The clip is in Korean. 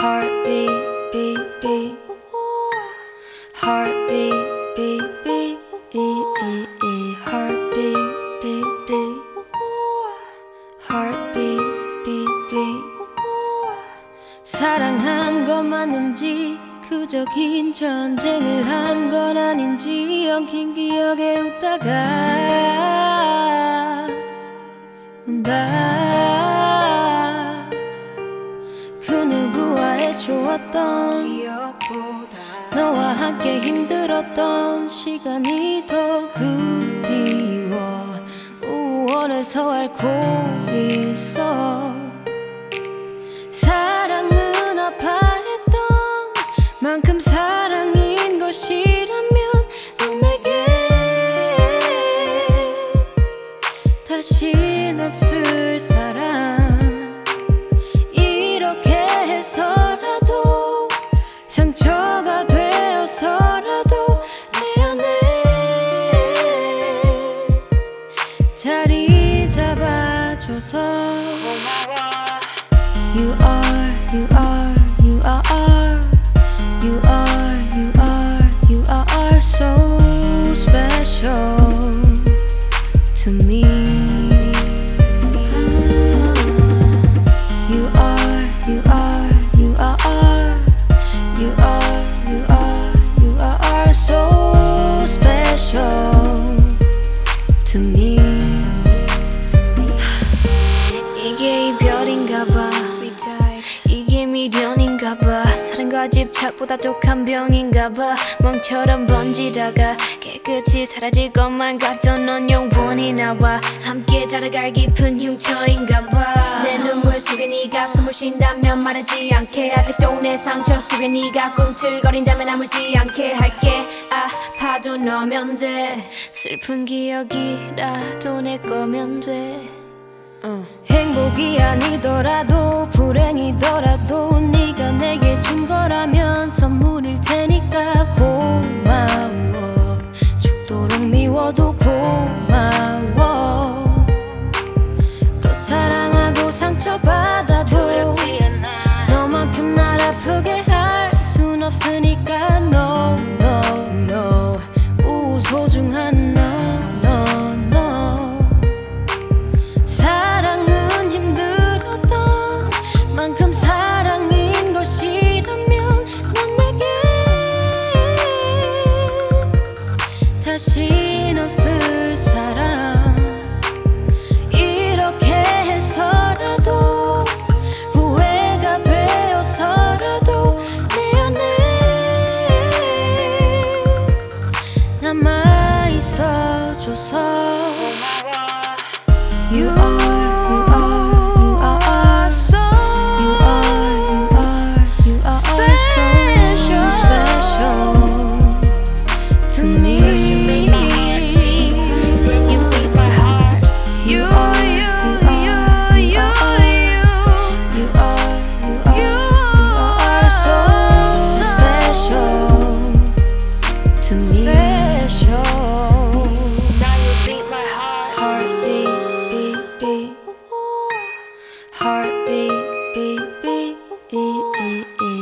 Heartbeat, beat, beat. Heartbeat, beat, beat. Heartbeat, beat, beat. Heartbeat, beat, beat. 사랑한 건 맞는지 그저 긴 전쟁을 한 건 아닌지 엉킨 기억에 웃다가 운다. 그 누구와의 좋았던 기억보다 너와 함께 힘들었던 시간이 더 그리워. 우원에서 앓고 있어. 사랑은 아파했던 만큼 사랑인 것이라면 넌 내게 다신 없을 사람. 이렇게 해서라도 상처가 되어서라도 내 안에 자리 잡아줘서 You are, you are, you are, you are, you are, you are so special to me. You are, you are, you are, you are, you are, you are so special to me. 이게 이별인가 봐. 이게 미련인가 봐. 사랑과 집착보다 독한 병인가 봐. 멍처럼 번지다가 깨끗이 사라질 것만 같던 넌 영원히 나와 함께 자라갈 깊은 흉터인가 봐. 내 눈물 속에 네가 숨을 쉰다면 말하지 않게. 아직도 내 상처 속에 네가 꿈틀거린다면 아물지 않게 할게. 아파도 너면 돼. 슬픈 기억이라도 내 거면 돼. 행복이 아니더라도 불행이더라도 네가 내게 준 거라면 선물일 테니까 고마워. 죽도록 미워도 고마워. 또 사랑하고 상처받아도 너만큼 날 아프게 할 순 없으니까 No, no, no. 소중한 너. 사랑은 힘들었던 만큼 사랑인 것이라면 넌 내게 다신 없을 사람. 이렇게 해서라도 후회가 되어서라도 내 안에 남아있어줘서 You are, you are so, you are so special to me. You beat my heart. You are, you are so special to me. Now you beat my heart. Heartbeat. Heartbeat, beat, beat.